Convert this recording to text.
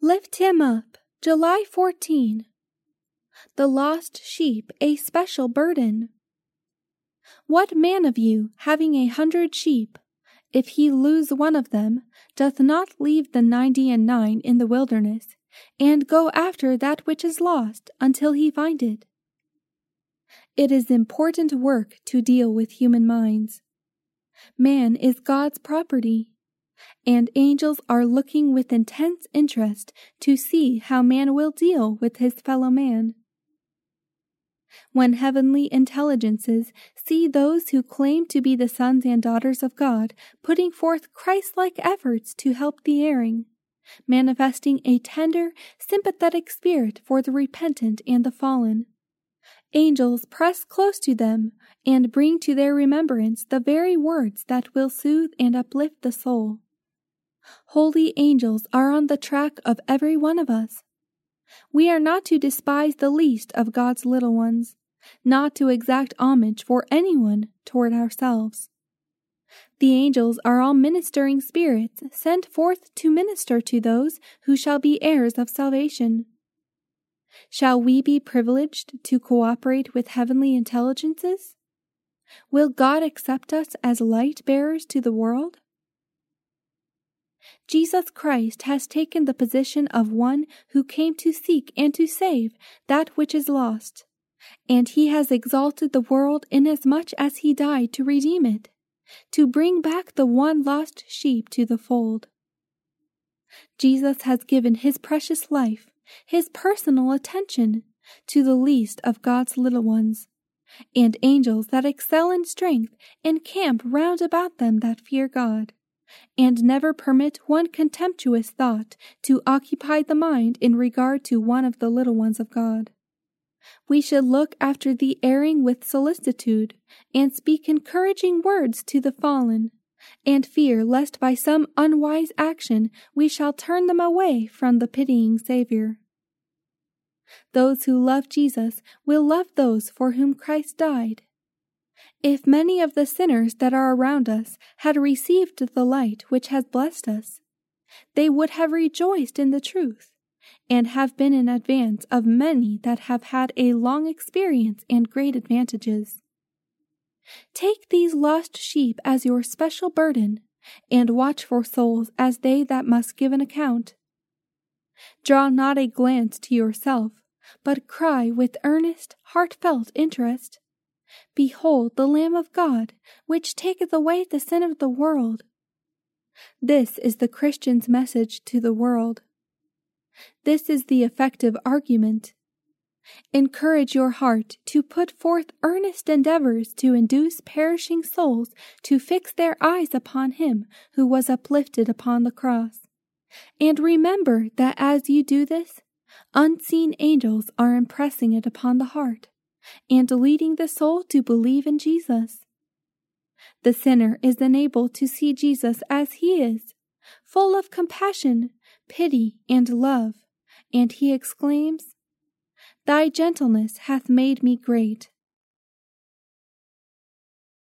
Lift him up, July 14. The lost sheep a special burden. What man of you, having 100 sheep, if he lose one of them, doth not leave the 99 in the wilderness, and go after that which is lost until he find it? It is important work to deal with human minds. Man is God's property, and angels are looking with intense interest to see how man will deal with his fellow man. When heavenly intelligences see those who claim to be the sons and daughters of God putting forth Christ-like efforts to help the erring, manifesting a tender, sympathetic spirit for the repentant and the fallen, angels press close to them and bring to their remembrance the very words that will soothe and uplift the soul. Holy angels are on the track of every one of us. We are not to despise the least of God's little ones, not to exact homage for anyone toward ourselves. The angels are all ministering spirits sent forth to minister to those who shall be heirs of salvation. Shall we be privileged to cooperate with heavenly intelligences? Will God accept us as light bearers to the world? Jesus Christ has taken the position of one who came to seek and to save that which is lost, and he has exalted the world inasmuch as he died to redeem it, to bring back the one lost sheep to the fold. Jesus has given his precious life, his personal attention, to the least of God's little ones, and angels that excel in strength encamp round about them that fear God, and never permit one contemptuous thought to occupy the mind in regard to one of the little ones of God. We should look after the erring with solicitude, and speak encouraging words to the fallen, and fear lest by some unwise action we shall turn them away from the pitying Savior. Those who love Jesus will love those for whom Christ died. If many of the sinners that are around us had received the light which has blessed us, they would have rejoiced in the truth, and have been in advance of many that have had a long experience and great advantages. Take these lost sheep as your special burden, and watch for souls as they that must give an account. Draw not a glance to yourself, but cry with earnest, heartfelt interest, Behold the Lamb of God, which taketh away the sin of the world. This is the Christian's message to the world. This is the effective argument. Encourage your heart to put forth earnest endeavors to induce perishing souls to fix their eyes upon him who was uplifted upon the cross. And remember that as you do this, unseen angels are impressing it upon the heart, and leading the soul to believe in Jesus. The sinner is enabled to see Jesus as he is, full of compassion, pity, and love, and he exclaims, Thy gentleness hath made me great.